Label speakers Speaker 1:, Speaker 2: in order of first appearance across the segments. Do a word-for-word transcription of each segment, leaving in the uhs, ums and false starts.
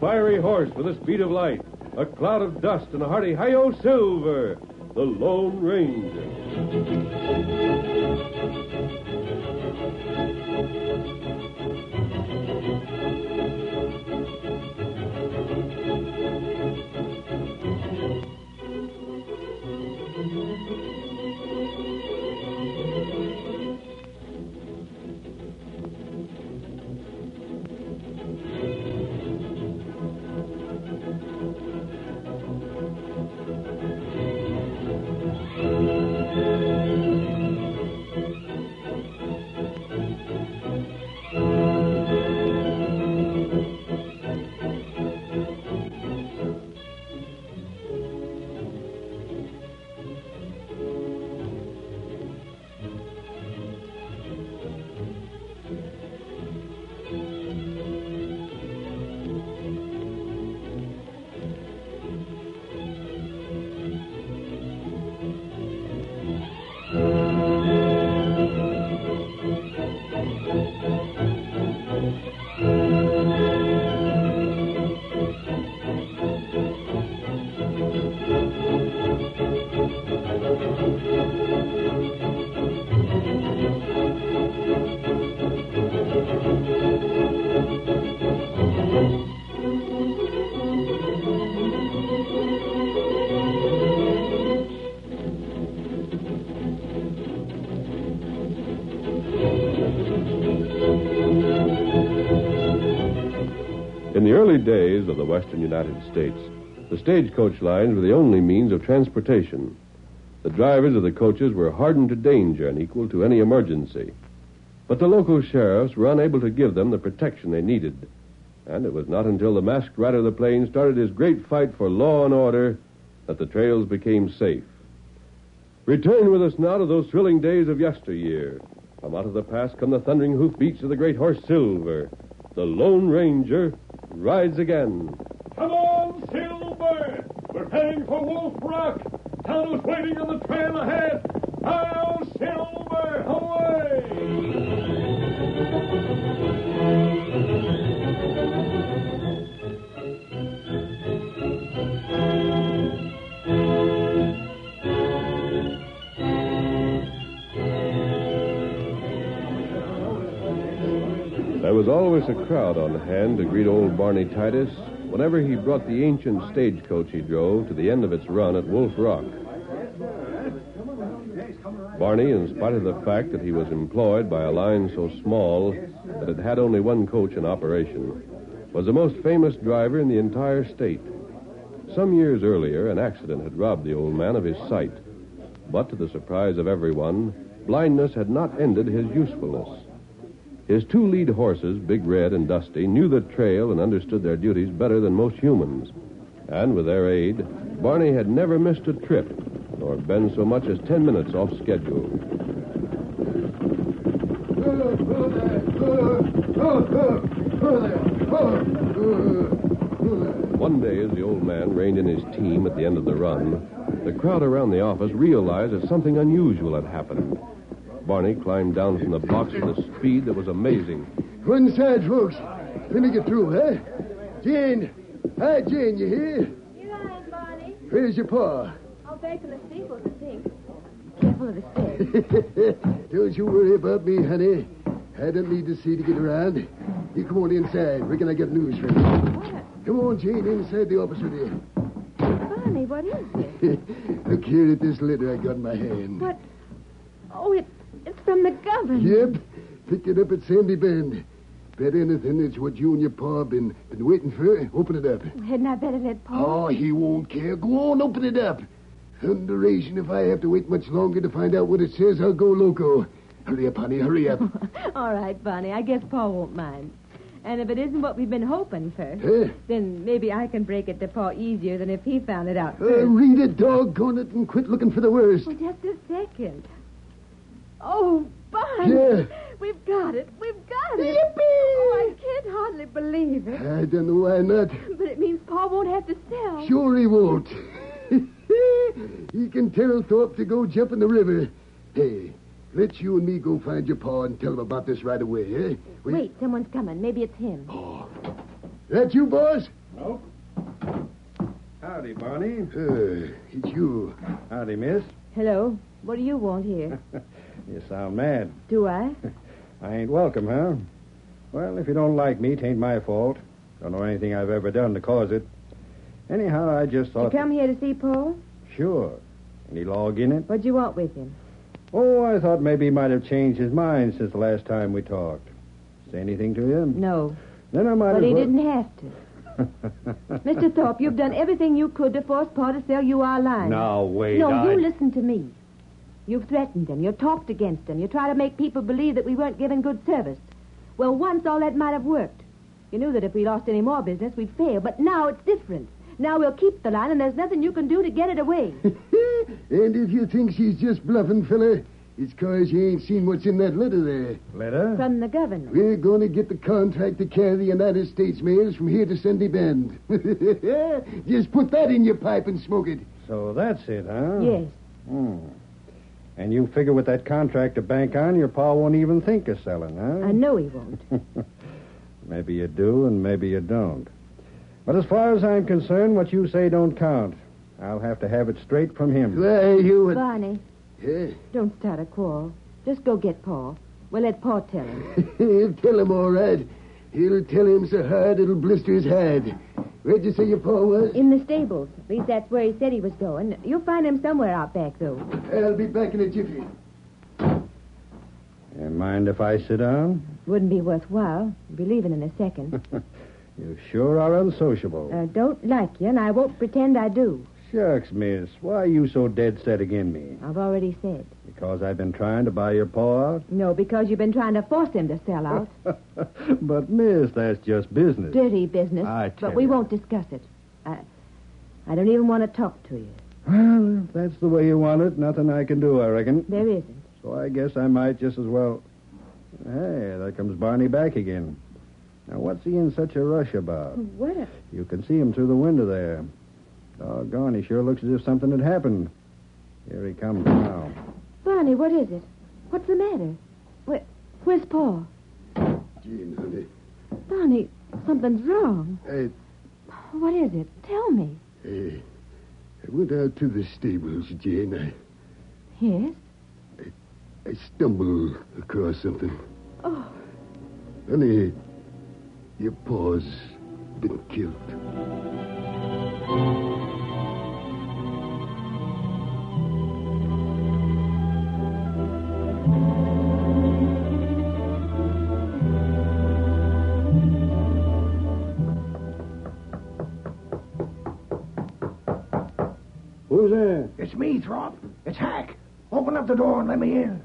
Speaker 1: fiery horse with the speed of light, a cloud of dust, and a hearty hi-yo Silver, the Lone Ranger. In the early days of the western United States, the stagecoach lines were the only means of transportation. The drivers of the coaches were hardened to danger and equal to any emergency. But the local sheriffs were unable to give them the protection they needed. And it was not until the masked rider of the plains started his great fight for law and order that the trails became safe. Return with us now to those thrilling days of yesteryear. From out of the past come the thundering hoofbeats of the great horse Silver. The Lone Ranger rides again.
Speaker 2: Come on, Silver! We're heading for Wolf Rock. Town is waiting on the trail ahead. Now, Silver, away!
Speaker 1: There was always a crowd on hand to greet old Barney Titus whenever he brought the ancient stagecoach he drove to the end of its run at Wolf Rock. Barney, in spite of the fact that he was employed by a line so small that it had only one coach in operation, was the most famous driver in the entire state. Some years earlier, an accident had robbed the old man of his sight. But to the surprise of everyone, blindness had not ended his usefulness. His two lead horses, Big Red and Dusty, knew the trail and understood their duties better than most humans. And with their aid, Barney had never missed a trip, nor been so much as ten minutes off schedule. One day, as the old man reined in his team at the end of the run, the crowd around the office realized that something unusual had happened. Barney climbed down from the box with a speed that was amazing.
Speaker 3: One side, folks. Finna get through, huh? Jane! Hi, Jane, you here?
Speaker 4: Here I am, Barney.
Speaker 3: Where's your paw?
Speaker 4: Out back in the steeple, I think. Careful of the stairs.
Speaker 3: Don't you worry about me, honey. I don't need to see to get around. You come on inside. Reckon I got news for you.
Speaker 4: What?
Speaker 3: Come on, Jane, inside the office with you.
Speaker 4: Barney, what is it?
Speaker 3: Look here at this letter I got in my hand.
Speaker 4: What? Oh, it, it's from the governor.
Speaker 3: Yep. Picked it up at Sandy Bend. Bet anything it's what you and your pa been been waiting for. Open it up.
Speaker 4: Hadn't I better let Pa?
Speaker 3: Oh, he won't care. Go on, open it up. Thunderation, if I have to wait much longer to find out what it says, I'll go loco. Hurry up, honey, hurry up.
Speaker 4: All right, Barney. I guess Pa won't mind. And if it isn't what we've been hoping for,
Speaker 3: Huh?
Speaker 4: then maybe I can break it to Pa easier than if he found it out
Speaker 3: Uh,
Speaker 4: first.
Speaker 3: read it, doggone it, and quit looking for the worst.
Speaker 4: Oh, just a second. Oh, Barney.
Speaker 3: Yeah.
Speaker 4: We've got it. We've got it.
Speaker 3: Yippee!
Speaker 4: Oh, I can't hardly believe it.
Speaker 3: I don't know why not.
Speaker 4: But it means Pa won't have to sell.
Speaker 3: Sure he won't. He can tell Thorpe to go jump in the river. Hey, let's you and me go find your pa and tell him about this right away, eh? We...
Speaker 4: Wait, someone's coming. Maybe it's him.
Speaker 3: Oh. That you, boss?
Speaker 5: Nope. Howdy, Barney.
Speaker 3: Uh, it's you.
Speaker 5: Howdy, miss.
Speaker 4: Hello. What do you want here?
Speaker 5: You sound mad.
Speaker 4: Do I?
Speaker 5: I ain't welcome, huh? Well, if you don't like me, 'tain't my fault. Don't know anything I've ever done to cause it. Anyhow, I just
Speaker 4: You
Speaker 5: thought...
Speaker 4: come here to see Paul?
Speaker 5: Sure. Any log in it?
Speaker 4: What'd you want with him?
Speaker 5: Oh, I thought maybe he might have changed his mind since the last time we talked. Say anything to you?
Speaker 4: No.
Speaker 5: Then I might
Speaker 4: But
Speaker 5: as
Speaker 4: he
Speaker 5: well...
Speaker 4: didn't have to. Mister Thorpe, you've done everything you could to force Paul to sell you our line.
Speaker 5: Now, wait,
Speaker 4: No,
Speaker 5: I...
Speaker 4: you listen to me. You've threatened him. You talked against him. You tried to make people believe that we weren't giving good service. Well, once all that might have worked. You knew that if we lost any more business, we'd fail. But now it's different. Now we'll keep the line, and there's nothing you can do to get it away.
Speaker 3: And if you think she's just bluffing, fella, it's 'cause you ain't seen what's in that letter there.
Speaker 5: Letter?
Speaker 4: From the governor.
Speaker 3: We're going to get the contract to carry the United States mails from here to Sunday Bend. Just put that in your pipe and smoke it.
Speaker 5: So that's it, huh?
Speaker 4: Yes.
Speaker 5: Hmm. And you figure with that contract to bank on, your pa won't even think of selling, huh?
Speaker 4: I know he won't.
Speaker 5: Maybe you do, and maybe you don't. But as far as I'm concerned, what you say don't count. I'll have to have it straight from him.
Speaker 3: Why, you...
Speaker 4: Barney,
Speaker 3: Yeah.
Speaker 4: don't start a quarrel. Just go get Paul. We'll let Paul tell him.
Speaker 3: He'll tell him all right. He'll tell him so hard it'll blister his hide. Where'd you say your pa was?
Speaker 4: In the stables. At least that's where he said he was going. You'll find him somewhere out back, though.
Speaker 3: I'll be back in a jiffy.
Speaker 5: You mind if I sit down?
Speaker 4: Wouldn't be worthwhile. You'll be leaving in a second.
Speaker 5: You sure are unsociable.
Speaker 4: I don't like you, and I won't pretend I do.
Speaker 5: Shucks, miss. Why are you so dead set again me?
Speaker 4: I've already said.
Speaker 5: Because I've been trying to buy your pa out?
Speaker 4: No, because you've been trying to force him to sell out.
Speaker 5: But, miss, that's just business.
Speaker 4: Dirty business.
Speaker 5: I tell
Speaker 4: But we
Speaker 5: you.
Speaker 4: won't discuss it. I, I don't even want to talk to you.
Speaker 5: Well, if that's the way you want it, nothing I can do, I reckon.
Speaker 4: There isn't.
Speaker 5: So I guess I might just as well... Hey, there comes Barney back again. Now, what's he in such a rush about?
Speaker 4: What a...
Speaker 5: You can see him through the window there. Doggone, he sure looks as if something had happened. Here he comes now.
Speaker 4: Barney, what is it? What's the matter? Where, where's Paul?
Speaker 3: Jane, honey.
Speaker 4: Barney, something's wrong.
Speaker 3: I,
Speaker 4: What is it? Tell me.
Speaker 3: I, I went out to the stables, Jane. I,
Speaker 4: Yes?
Speaker 3: I stumbled across something.
Speaker 4: Oh,
Speaker 3: Honey, your pa's been killed.
Speaker 5: Who's there?
Speaker 6: It's me, Thorpe. It's Hack. Open up the door and let me in.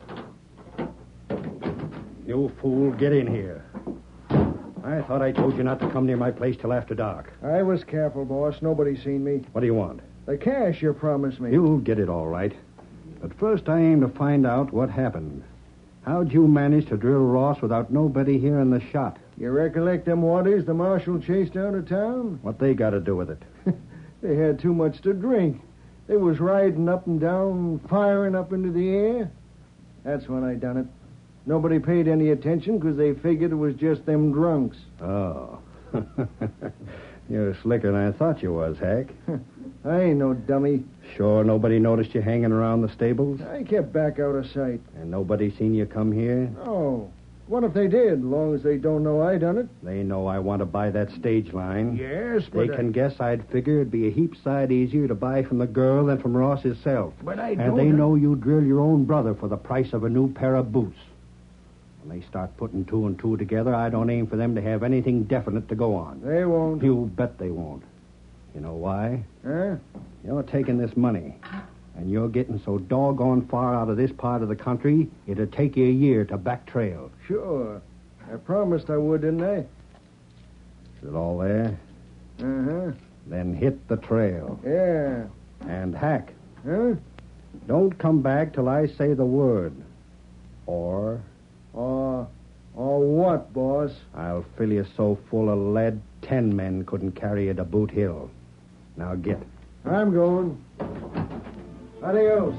Speaker 5: You fool, get in here. I thought I told you not to come near my place till after dark.
Speaker 6: I was careful, boss. Nobody's seen me.
Speaker 5: What do you want?
Speaker 6: The cash you promised me.
Speaker 5: You'll get it all right. But first I aim to find out what happened. How'd you manage to drill Ross without nobody hearing the shot?
Speaker 6: You recollect them waddies the marshal chased out of town?
Speaker 5: What they got to do with it?
Speaker 6: They had too much to drink. They was riding up and down, firing up into the air. That's when I done it. Nobody paid any attention because they figured it was just them drunks.
Speaker 5: Oh. You're slicker than I thought you was, Hack.
Speaker 6: I ain't no dummy.
Speaker 5: Sure nobody noticed you hanging around the stables?
Speaker 6: I kept back out of sight.
Speaker 5: And nobody seen you come here?
Speaker 6: Oh, what if they did, as long as they don't know I done it?
Speaker 5: They know I want to buy that stage line.
Speaker 6: Yes,
Speaker 5: They can guess I'd figure it'd be a heap side easier to buy from the girl than from Ross himself.
Speaker 6: But I
Speaker 5: And
Speaker 6: don't...
Speaker 5: they know you drill your own brother for the price of a new pair of boots. When they start putting two and two together, I don't aim for them to have anything definite to go on.
Speaker 6: They won't.
Speaker 5: You bet they won't. You know why?
Speaker 6: Huh?
Speaker 5: You're taking this money, and you're getting so doggone far out of this part of the country, it'd take you a year to back trail.
Speaker 6: Sure. I promised I would, didn't I?
Speaker 5: Is it all there?
Speaker 6: Uh-huh.
Speaker 5: Then hit the trail.
Speaker 6: Yeah.
Speaker 5: And Hack,
Speaker 6: Huh?
Speaker 5: don't come back till I say the word. Or
Speaker 6: Or... Or what, boss?
Speaker 5: I'll fill you so full of lead, ten men couldn't carry you to Boot Hill. Now get.
Speaker 6: I'm going. Adios.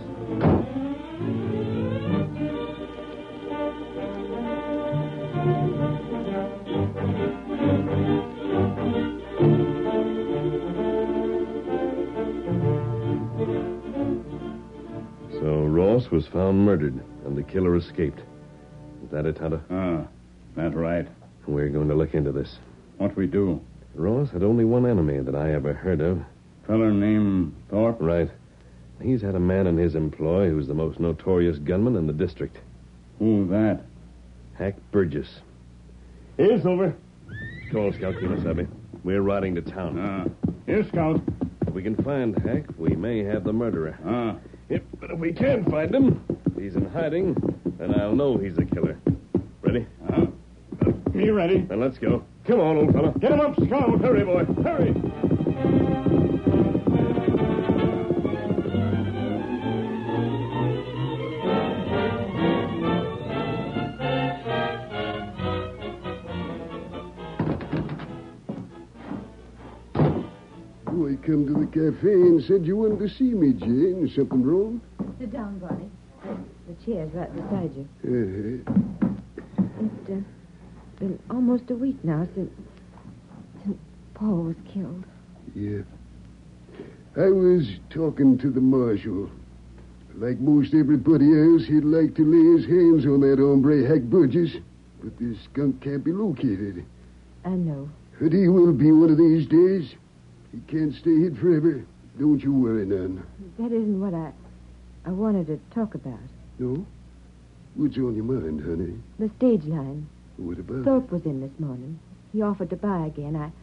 Speaker 1: house was found murdered, and the killer escaped. Is that it, Tonto?
Speaker 7: Ah, that's right.
Speaker 1: We're going to look into this.
Speaker 7: What we do?
Speaker 1: Ross had only one enemy that I ever heard of.
Speaker 7: Feller named Thorpe?
Speaker 1: Right. He's had a man in his employ who's the most notorious gunman in the district.
Speaker 7: Who's that?
Speaker 1: Hack Burgess.
Speaker 2: Here, Silver.
Speaker 1: Call Scout Kemosabe. We're riding to town.
Speaker 7: Ah. Here, Scout.
Speaker 1: If we can find Hack, we may have the murderer.
Speaker 7: Ah.
Speaker 1: Yep, but if we can't find him, if he's in hiding, then I'll know he's the killer. Ready?
Speaker 7: Ah. Me ready.
Speaker 1: Then let's go. Come on, old fella.
Speaker 2: Get him up, Scout. Hurry, boy. Hurry.
Speaker 3: Oh, I come to the cafe and said you wanted to see me, Jane. Is something wrong?
Speaker 4: Sit down, Barney. The chair's right beside you.
Speaker 3: Uh-huh.
Speaker 4: It's uh, been almost a week now since, since Paul was killed.
Speaker 3: Yeah. I was talking to the marshal. Like most everybody else, he'd like to lay his hands on that hombre, Hack Burgess. But this skunk can't be located.
Speaker 4: I know.
Speaker 3: But he will be one of these days. He can't stay hid forever. Don't you worry none.
Speaker 4: That isn't what I, I wanted to talk about.
Speaker 3: No? What's on your mind, honey?
Speaker 4: The stage line.
Speaker 3: What about
Speaker 4: Thorpe was in this morning. He offered to buy again. I,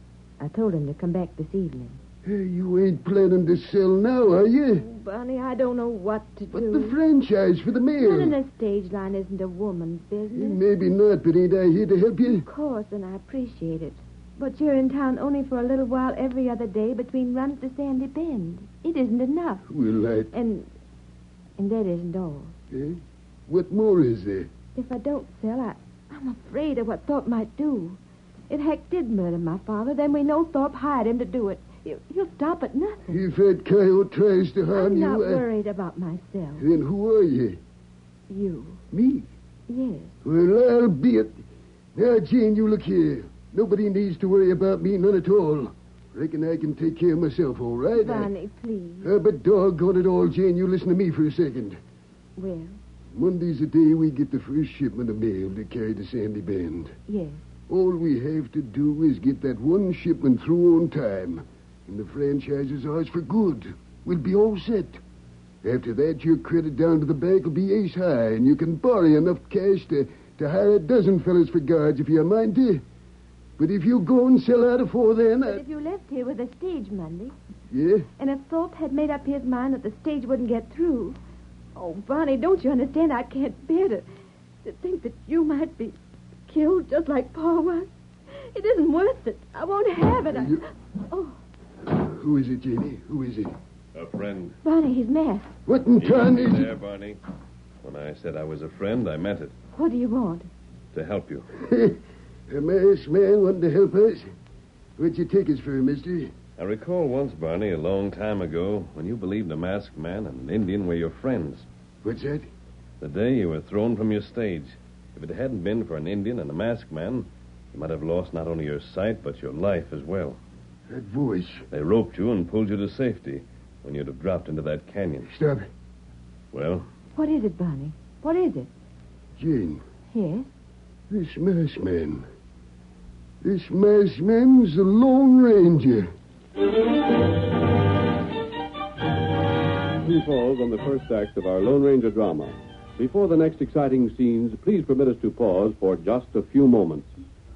Speaker 4: I told him to come back this evening.
Speaker 3: Hey, you ain't planning to sell now, are you?
Speaker 4: Oh, Barney, I don't know what to
Speaker 3: But
Speaker 4: do.
Speaker 3: the franchise for the mayor.
Speaker 4: Running a stage line isn't a woman's business.
Speaker 3: Maybe not, but ain't I here to help you?
Speaker 4: Of course, and I appreciate it. But you're in town only for a little while every other day between runs to Sandy Bend. It isn't enough.
Speaker 3: Well, I...
Speaker 4: And and that isn't all.
Speaker 3: Eh? What more is there?
Speaker 4: If I don't sell, I, I'm afraid of what Thorpe might do. If Heck did murder my father, then we know Thorpe hired him to do it. He'll, he'll stop at nothing.
Speaker 3: If that coyote tries to harm
Speaker 4: I'm
Speaker 3: you...
Speaker 4: not
Speaker 3: I-
Speaker 4: worried about myself.
Speaker 3: Then who are you?
Speaker 4: You.
Speaker 3: Me?
Speaker 4: Yes.
Speaker 3: Well, I'll be it. Now, Jane, you look here. Nobody needs to worry about me, none at all. Reckon I can take care of myself, all right?
Speaker 4: Barney, please.
Speaker 3: Uh, but doggone it all, Jane, you listen to me for a second.
Speaker 4: Well,
Speaker 3: Monday's the day we get the first shipment of mail to carry to Sandy Bend.
Speaker 4: yes.
Speaker 3: All we have to do is get that one shipment through on time, and the franchise is ours for good. We'll be all set. After that, your credit down to the bank will be ace high, and you can borrow enough cash to, to hire a dozen fellas for guards if you're mind to. But if you go and sell out afore then...
Speaker 4: But
Speaker 3: I...
Speaker 4: if you left here with a stage Monday,
Speaker 3: Yeah?
Speaker 4: and if Thorpe had made up his mind that the stage wouldn't get through... Oh, Barney, don't you understand? I can't bear to, to think that you might be killed just like Paul was. It isn't worth it. I won't have it. I...
Speaker 3: You-
Speaker 4: Oh,
Speaker 3: Who is it, Janie? Who is it?
Speaker 1: A friend.
Speaker 4: Barney, he's masked.
Speaker 3: What in
Speaker 1: You
Speaker 3: time
Speaker 1: heard
Speaker 3: is
Speaker 1: me
Speaker 3: it?
Speaker 1: there, Barney. When I said I was a friend, I meant it.
Speaker 4: What do you want?
Speaker 1: To help you.
Speaker 3: A masked man wanting to help us? What'd you take us for, mister?
Speaker 1: I recall once, Barney, a long time ago, when you believed a masked man and an Indian were your friends.
Speaker 3: What's that?
Speaker 1: The day you were thrown from your stage. If it hadn't been for an Indian and a masked man, you might have lost not only your sight, but your life as well.
Speaker 3: That voice.
Speaker 1: They roped you and pulled you to safety when you'd have dropped into that canyon.
Speaker 3: Stop.
Speaker 1: Well,
Speaker 4: What is it, Barney? What is it?
Speaker 3: Jane,
Speaker 4: Yes?
Speaker 3: this masked man. This masked man's the Lone Ranger.
Speaker 8: We pause on the first act of our Lone Ranger drama. Before the next exciting scenes, please permit us to pause for just a few moments.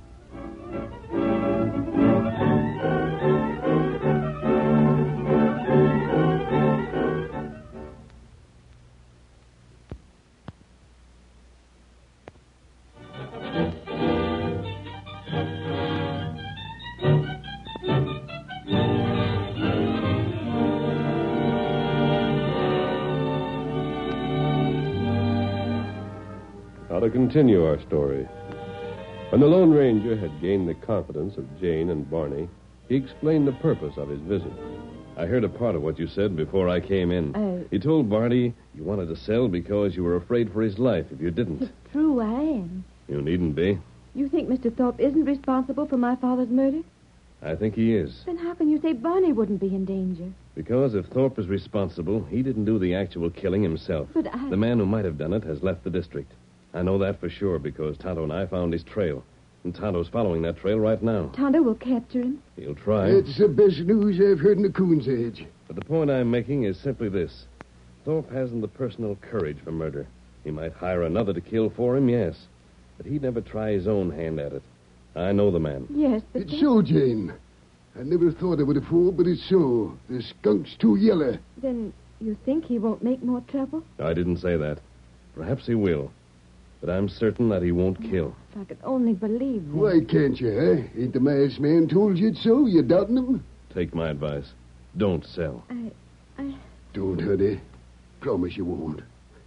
Speaker 1: now to continue our story. When the Lone Ranger had gained the confidence of Jane and Barney, he explained the purpose of his visit. I heard a part of what you said before I came in.
Speaker 4: Uh,
Speaker 1: You told Barney you wanted to sell because you were afraid for his life if you didn't.
Speaker 4: It's true, I am.
Speaker 1: You needn't be.
Speaker 4: You think Mister Thorpe isn't responsible for my father's murder?
Speaker 1: I think he is.
Speaker 4: Then how can you say Barney wouldn't be in danger?
Speaker 9: Because if Thorpe is responsible, he didn't do the actual killing himself.
Speaker 4: But I...
Speaker 9: The man who might have done it has left the district. I know that for sure because Tonto and I found his trail. And Tonto's following that trail right now.
Speaker 4: Tonto will capture him.
Speaker 9: He'll try.
Speaker 3: That's the best news I've heard in the Coon's Edge.
Speaker 9: But the point I'm making is simply this. Thorpe hasn't the personal courage for murder. He might hire another to kill for him, yes. But he'd never try his own hand at it. I know the man.
Speaker 4: Yes, but...
Speaker 3: It's so, Jane. I never thought I would have fooled, but it's so. The skunk's too yellow.
Speaker 4: Then you think he won't make more trouble?
Speaker 9: I didn't say that. Perhaps he will. But I'm certain that he won't kill.
Speaker 4: If I could only believe that.
Speaker 3: Why can't you, huh? Ain't the masked man told you it's so? You doubting him?
Speaker 9: Take my advice. Don't sell.
Speaker 4: I... I...
Speaker 3: Don't, honey. Promise you won't.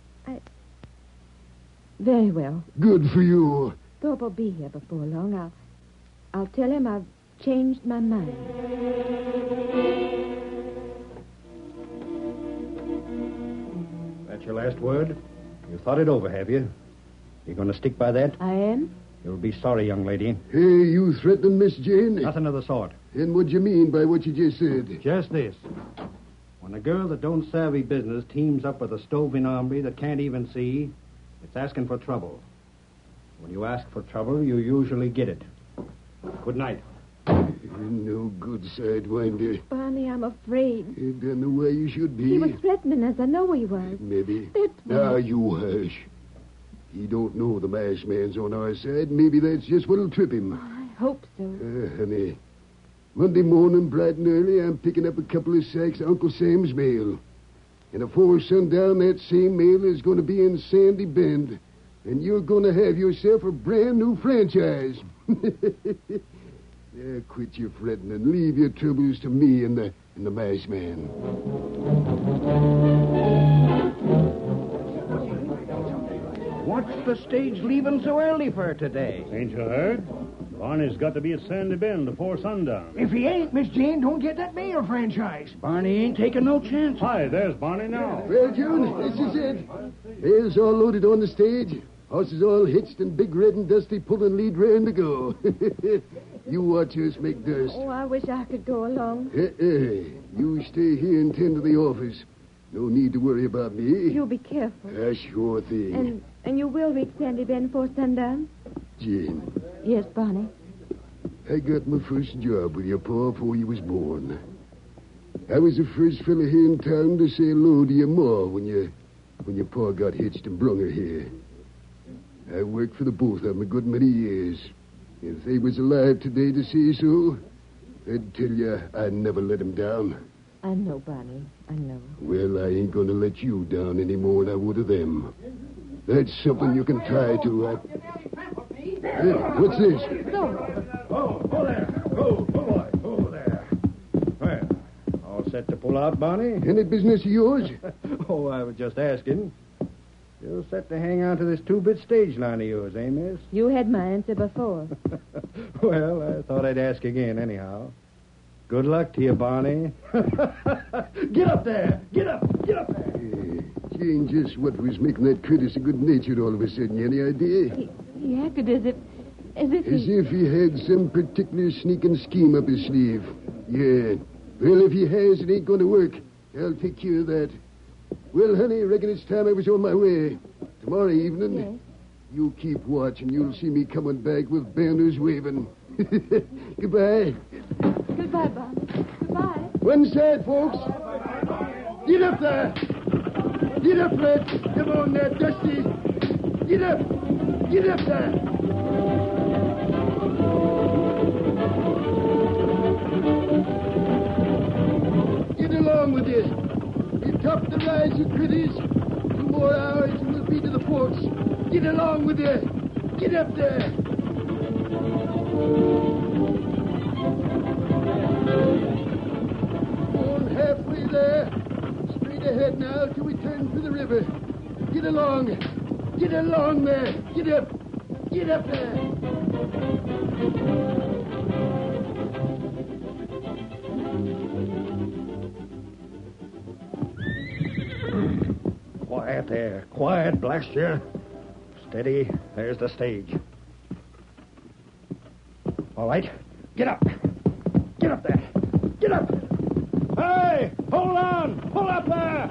Speaker 4: Very well.
Speaker 3: Good for you.
Speaker 4: Thorpe will be here before long. I'll... I'll tell him I've changed my mind.
Speaker 5: That's your last word? You thought it over, have you? You going to stick by that?
Speaker 4: I am?
Speaker 5: You'll be sorry, young lady.
Speaker 3: Hey, you threatening Miss Jane?
Speaker 5: Nothing of the sort.
Speaker 3: And what do you mean by what you just said?
Speaker 5: Just this. When a girl that don't savvy business teams up with a stove-in hombre that can't even see, it's asking for trouble. When you ask for trouble, you usually get it. Good night.
Speaker 3: No good, Sidewinder.
Speaker 4: Barney, I'm afraid.
Speaker 3: You don't know why you should be.
Speaker 4: He was threatening us. I know he was.
Speaker 3: Maybe.
Speaker 4: That's
Speaker 3: Now, you hush. He don't know the masked man's on our side. Maybe that's just what'll trip him.
Speaker 4: I hope so.
Speaker 3: Uh, honey, Monday morning, bright and early, I'm picking up a couple of sacks of Uncle Sam's mail. And afore sundown, that same mail is going to be in Sandy Bend. And you're going to have yourself a brand new franchise. Yeah, quit your fretting and leave your troubles to me and the and the masked man.
Speaker 5: What's the stage leaving so early for today?
Speaker 7: Ain't you heard? Barney's got to be at Sandy Bend before sundown.
Speaker 6: If he ain't, Miss Jane, don't get that mail franchise.
Speaker 5: Barney ain't taking no chance.
Speaker 7: Hi, there's Barney now.
Speaker 3: Well, June, this is it. Mail's all loaded on the stage. Horses all hitched and Big Red and Dusty pulling lead ready to go. You watch us make dust.
Speaker 4: Oh, I wish I could go along.
Speaker 3: Hey, hey, you stay here and tend to the office. No need to worry about me.
Speaker 4: You'll be careful.
Speaker 3: Ah, sure thing.
Speaker 4: And and you will reach Sandy Bend before sundown?
Speaker 3: Jane,
Speaker 4: Yes, Barney.
Speaker 3: I got my first job with your pa before you was born. I was the first fella here in town to say hello to your ma when you, when your pa got hitched and brung her here. I worked for the both of them a good many years. If they was alive today to say so, I'd tell you I never let them down.
Speaker 4: I know, Barney. I know.
Speaker 3: Well, I ain't going to let you down any more than I would of them. That's something you can try to. I... Hey, what's this?
Speaker 4: So,
Speaker 5: Oh, oh there. Oh, oh boy. Oh there. Well, all set to pull out, Barney?
Speaker 3: Any business of yours?
Speaker 5: Oh, I was just asking. You're set to hang on to this two-bit stage line of yours, eh, miss?
Speaker 4: you had my answer before.
Speaker 5: Well, I thought I'd ask again anyhow. Good luck to you, Barney. Get up there! Get up! Get up there!
Speaker 3: Uh, Jane, just what was making that critter so good-natured all of a sudden? You any idea?
Speaker 4: He, he acted as if... As if
Speaker 3: As
Speaker 4: he...
Speaker 3: if he had some particular sneaking scheme up his sleeve. Yeah. Well, if he has, it ain't going to work. I'll take care of that. Well, honey, reckon it's time I was on my way. Tomorrow evening,
Speaker 4: Yes.
Speaker 3: you keep watch and you'll see me coming back with banners waving. Goodbye.
Speaker 4: Goodbye, Barney. Goodbye.
Speaker 3: One side, folks. Get up there. Get up, Red. Come on there, Dusty. Get up. Get up there. Get along with you. You top the rise, you critters. Two more hours and we'll be to the forts. Get along with you. Get up there. On halfway there. Straight ahead now till we turn for the river. Get along. Get along there. Get up. Get up there.
Speaker 5: Quiet there. Quiet, blast you. Steady. There's the stage. All right. Get up. Get up there. Get up. Hey, hold on! Pull up there!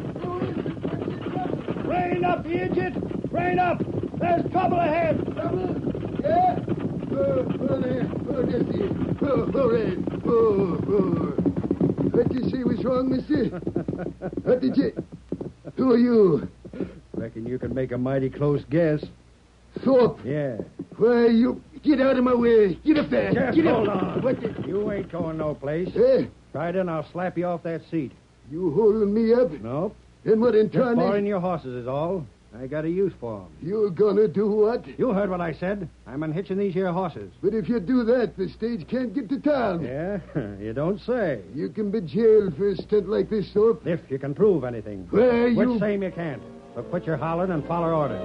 Speaker 5: Rein up, you idiot! Rein up! There's trouble ahead!
Speaker 3: Trouble? Yeah? Oh, oh, there. Oh, that's it. Oh, all right. Oh, oh. What you say was wrong, mister? What did you... Who are you?
Speaker 6: Reckon you can make a mighty close guess.
Speaker 3: Thorpe.
Speaker 6: Yeah.
Speaker 3: Why, you... Get out of my way. Get up there.
Speaker 6: Just
Speaker 3: Get
Speaker 6: hold
Speaker 3: up.
Speaker 6: on.
Speaker 3: What the...
Speaker 6: You ain't going no place.
Speaker 3: Eh?
Speaker 6: Try it and I'll slap you off that seat.
Speaker 3: You holding me up?
Speaker 6: Nope.
Speaker 3: And what in
Speaker 6: Just
Speaker 3: turn...
Speaker 6: borrowing your horses is all. I got a use for 'em.
Speaker 3: You're gonna do what?
Speaker 6: You heard what I said. I'm unhitching these here horses.
Speaker 3: But if you do that, the stage can't get to town.
Speaker 6: Yeah? You don't say.
Speaker 3: You can be jailed for a stunt like this, Thorpe.
Speaker 6: If you can prove anything.
Speaker 3: Where you...
Speaker 6: Which same you can't. So quit your hollering and follow orders.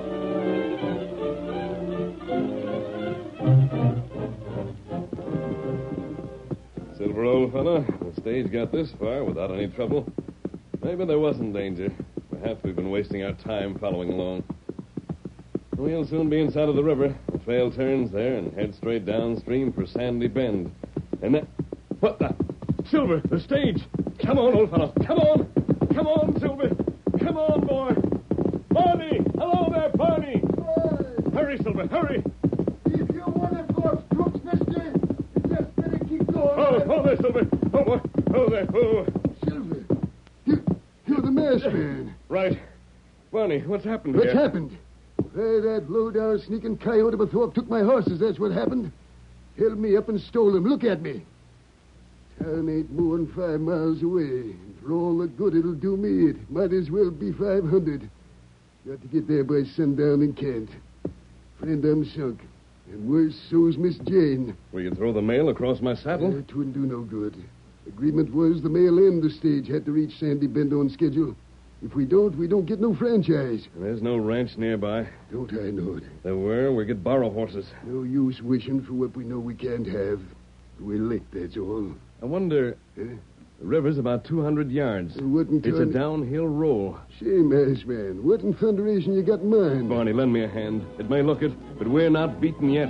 Speaker 9: Silver, old fella, the stage got this far without any trouble. Maybe there wasn't danger. Perhaps we've been wasting our time following along. We'll soon be inside of the river. The trail turns there and heads straight downstream for Sandy Bend. And that... What the... Silver, the stage! Come on, old fellow. Come on! Come on, Silver! Come on, boy! Barney! Hello there, Barney!
Speaker 3: Boy,
Speaker 9: Hurry, Silver, hurry!
Speaker 3: if you're one of those crooks, mister, you just better keep going.
Speaker 9: Oh, oh there, Silver! Oh, boy! Oh, there! Oh!
Speaker 3: Silver, you, you're the masked man.
Speaker 9: Right. Barney, what's happened
Speaker 3: What's
Speaker 9: here?
Speaker 3: happened? Why, that low-down sneaking coyote of a Thorpe took my horses. That's what happened. Held me up and stole them. Look at me. Town ain't more than five miles away. And for all the good it'll do me, it might as well be five hundred. Got to get there by sundown and can't. Friend, I'm sunk. And worse, so's Miss Jane.
Speaker 9: Will you throw the mail across my saddle?
Speaker 3: Uh, it wouldn't do no good. Agreement was the mail and the stage had to reach Sandy Bend on schedule. If we don't, we don't get no franchise.
Speaker 9: There's no ranch nearby.
Speaker 3: Don't I know it?
Speaker 9: If there were, we could borrow horses.
Speaker 3: No use wishing for what we know we can't have. We're licked, that's all.
Speaker 9: I wonder...
Speaker 3: Huh?
Speaker 9: The river's about two hundred yards.
Speaker 3: What in
Speaker 9: It's a
Speaker 3: turn-
Speaker 9: downhill roll.
Speaker 3: Say, masked man, what in thunderation you got in mind?
Speaker 9: Barney, lend me a hand. It may look it, but we're not beaten yet.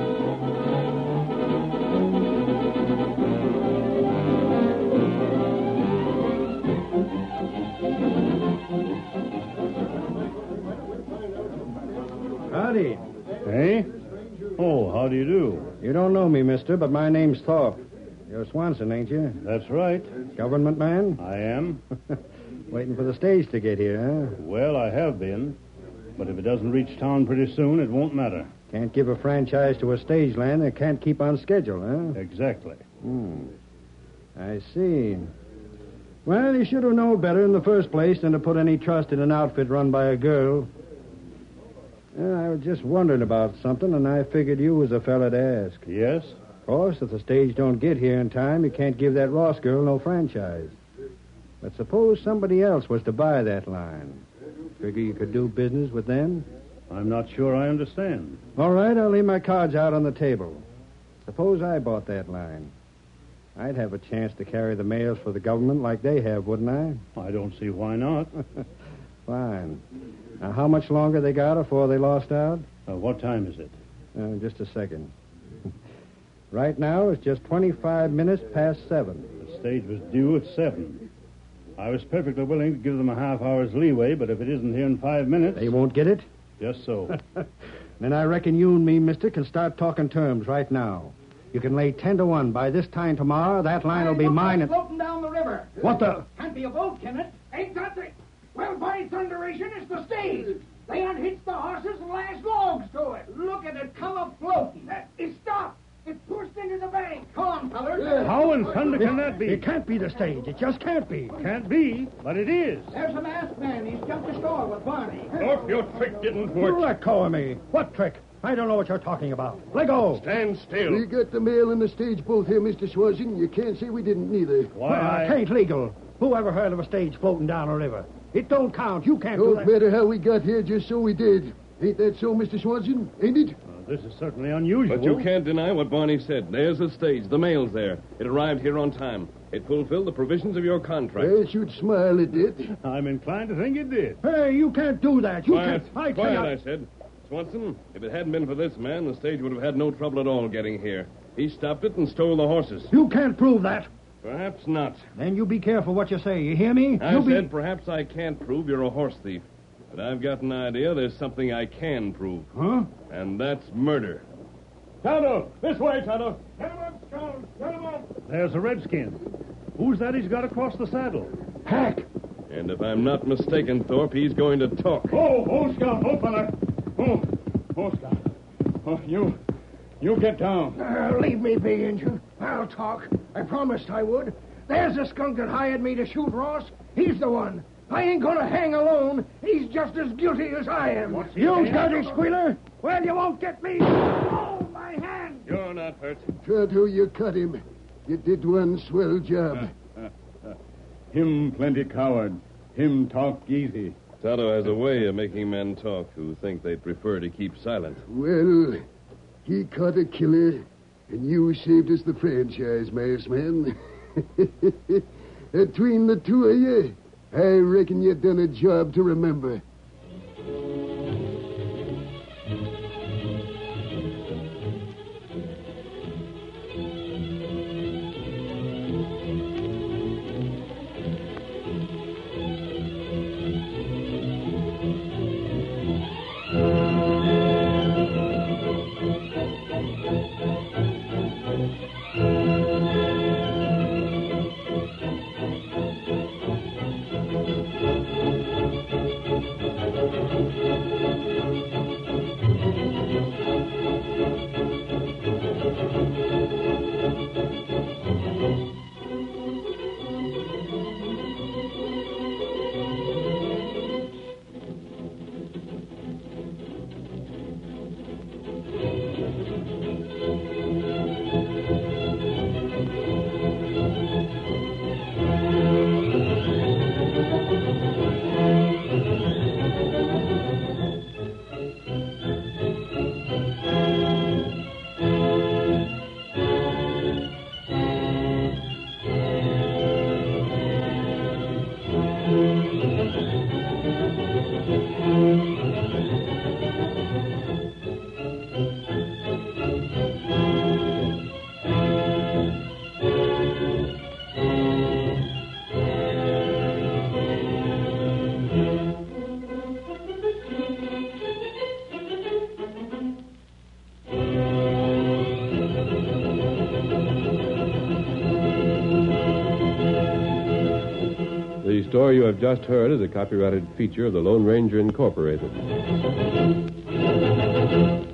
Speaker 6: Howdy.
Speaker 7: Hey? Oh, how do you do?
Speaker 6: You don't know me, mister, but my name's Thorpe. You're Swanson, ain't you?
Speaker 7: That's right.
Speaker 6: Government man?
Speaker 7: I am.
Speaker 6: Waiting for the stage to get here, huh?
Speaker 7: Well, I have been. But if it doesn't reach town pretty soon, it won't matter.
Speaker 6: Can't give a franchise to a stage land that can't keep on schedule, huh?
Speaker 7: Exactly.
Speaker 6: Hmm. I see. Well, you should have known better in the first place than to put any trust in an outfit run by a girl. Yeah, I was just wondering about something, and I figured you was a fella to ask.
Speaker 7: Yes?
Speaker 6: Of course, if the stage don't get here in time, you can't give that Ross girl no franchise. But suppose somebody else was to buy that line. Figure you could do business with them?
Speaker 7: I'm not sure I understand.
Speaker 6: All right, I'll lay my cards out on the table. Suppose I bought that line. I'd have a chance to carry the mails for the government like they have, wouldn't I?
Speaker 7: I don't see why not.
Speaker 6: Fine. Now, how much longer they got before they lost out?
Speaker 7: Uh, what time is it?
Speaker 6: Uh, just a second. Right now, it's just twenty-five minutes past seven.
Speaker 7: The stage was due at seven. I was perfectly willing to give them a half hour's leeway, but if it isn't here in five minutes...
Speaker 6: They won't get it?
Speaker 7: Just so.
Speaker 6: Then I reckon you and me, mister, can start talking terms right now. You can lay ten to one. By this time tomorrow, that line will be mine. And...
Speaker 10: floating down the river.
Speaker 6: What the...
Speaker 10: Can't be a boat, can it? Ain't that the... Well, by thunderation, it's the stage. They unhitched the horses and lashed logs to it. Look at it come up floating. Uh, it stopped. It pushed into the bank. Come on, fellers.
Speaker 7: How in thunder can that be?
Speaker 6: It can't be the stage. It just can't be.
Speaker 7: Can't be, but it is.
Speaker 10: There's a masked man. He's jumped ashore with Barney.
Speaker 7: Thorpe, your trick didn't
Speaker 6: You
Speaker 7: work.
Speaker 6: let go of me. What trick? I don't know what you're talking about. Let go.
Speaker 7: Stand still.
Speaker 3: We got the mail and the stage both here, Mister Swanson. You can't say we didn't neither.
Speaker 7: Why,
Speaker 6: Well,
Speaker 7: I...
Speaker 6: it ain't legal. Who ever heard of a stage floating down a river? It don't count. You can't do
Speaker 3: Don't
Speaker 6: that.
Speaker 3: matter how we got here, just so we did. Ain't that so, Mister Swanson? Ain't it?
Speaker 7: Uh, this is certainly unusual.
Speaker 9: But you can't deny what Barney said. There's the stage. The mail's there. It arrived here on time. It fulfilled the provisions of your contract.
Speaker 3: I should smile at it.
Speaker 7: I'm inclined to think it did.
Speaker 6: Hey, you can't do that. You
Speaker 9: Quiet.
Speaker 6: can't. I
Speaker 9: Quiet,
Speaker 6: cannot.
Speaker 9: I said. Swanson, if it hadn't been for this man, the stage would have had no trouble at all getting here. He stopped it and stole the horses.
Speaker 6: You can't prove that.
Speaker 9: Perhaps not.
Speaker 5: Then you be careful what you say. You hear me?
Speaker 9: I
Speaker 5: you
Speaker 9: said
Speaker 5: be...
Speaker 9: perhaps I can't prove you're a horse thief. But I've got an idea there's something I can prove.
Speaker 5: Huh?
Speaker 9: And that's murder.
Speaker 2: Tonto! This way, Tonto! Get him up, Scout! Get him up!
Speaker 7: There's a redskin. Who's that he's got across the saddle?
Speaker 2: Hack!
Speaker 9: And if I'm not mistaken, Thorpe, he's going to talk.
Speaker 2: Oh, oh, Scout! Oh, fella! Oh, oh, Scout. Oh, you... You get down.
Speaker 10: Uh, leave me be, Injun. I'll talk. I promised I would. There's the skunk that hired me to shoot Ross. He's the one. I ain't gonna hang alone. He's just as guilty as I am.
Speaker 2: What's he
Speaker 10: you
Speaker 2: saying?
Speaker 10: dirty squealer? Well, you won't get me. Oh, my hand!
Speaker 9: You're not hurt.
Speaker 3: Tonto, you cut him. You did one swell job.
Speaker 2: Him plenty coward. Him talk easy.
Speaker 9: Tonto has a way of making men talk who think they'd prefer to keep silent.
Speaker 3: Well, he caught a killer, and you saved us the franchise, masked man. Between the two of you, I reckon you done a job to remember.
Speaker 1: The story you have just heard is a copyrighted feature of the Lone Ranger Incorporated.